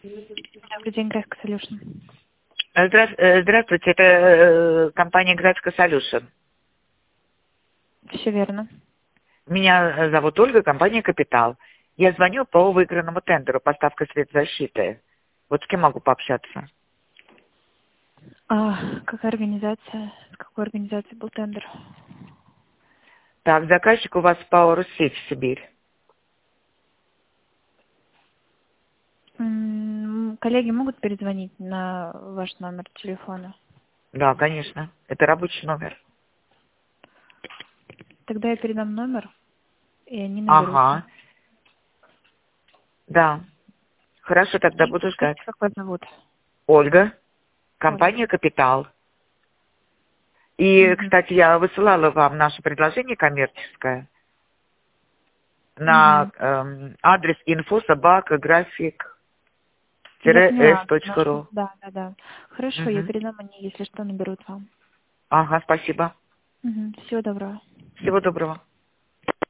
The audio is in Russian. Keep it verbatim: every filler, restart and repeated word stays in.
Добрый день, Графика Solution. Здра- э, Здравствуйте, это э, компания Графика Solution. Все верно. Меня зовут Ольга, компания Капитал. Я звоню по выигранному тендеру «Поставка светозащиты». Вот с кем могу пообщаться? А какая организация? С какой организацией был тендер? Так, заказчик у вас по Руси в Сибирь. М, Коллеги могут перезвонить на ваш номер телефона? Да, конечно. Это рабочий номер. Тогда я передам номер, и они наберутся. Ага. Да. Хорошо, тогда И буду ждать. скажите, как вас зовут? Ольга, Ольга. компания Капитал. И, Угу. кстати, я высылала вам наше предложение коммерческое на Угу. эм, адрес инфо собака график Я с поняла. точка Нашу- ру. Да, да, да. Хорошо, я Мгм. передам, они, если что, наберут вам. Ага, спасибо. Угу. Всего доброго. Всего доброго.